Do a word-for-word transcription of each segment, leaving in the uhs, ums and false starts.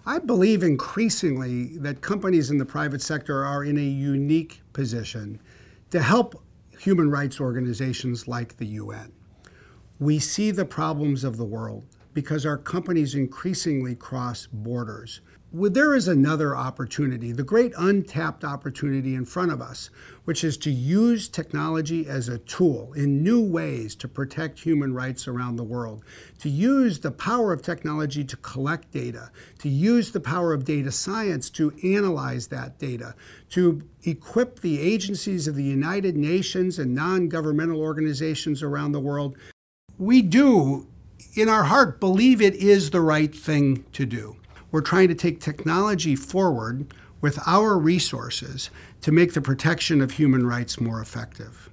I believe increasingly that companies in the private sector are in a unique position to help human rights organizations like the U N. We see the problems of the world because our companies increasingly cross borders. Well, there is another opportunity, the great untapped opportunity in front of us, which is to use technology as a tool in new ways to protect human rights around the world, to use the power of technology to collect data, to use the power of data science to analyze that data, to equip the agencies of the United Nations and non-governmental organizations around the world. We do, in our heart, believe it is the right thing to do. We're trying to take technology forward with our resources to make the protection of human rights more effective.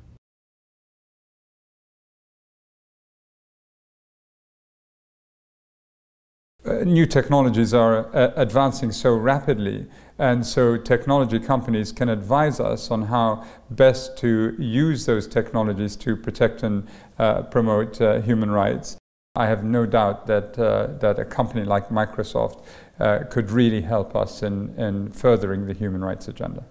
Uh, new technologies are uh, advancing so rapidly, and so technology companies can advise us on how best to use those technologies to protect and uh, promote uh, human rights. I have no doubt that, uh, that a company like Microsoft uh, could really help us in, in furthering the human rights agenda.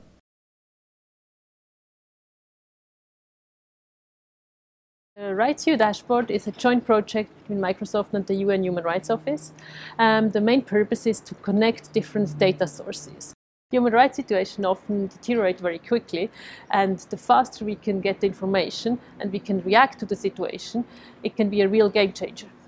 The RightsView dashboard is a joint project between Microsoft and the U N Human Rights Office. Um, the main purpose is to connect different data sources. Human rights situation often deteriorate very quickly, and the faster we can get the information and we can react to the situation, it can be a real game changer.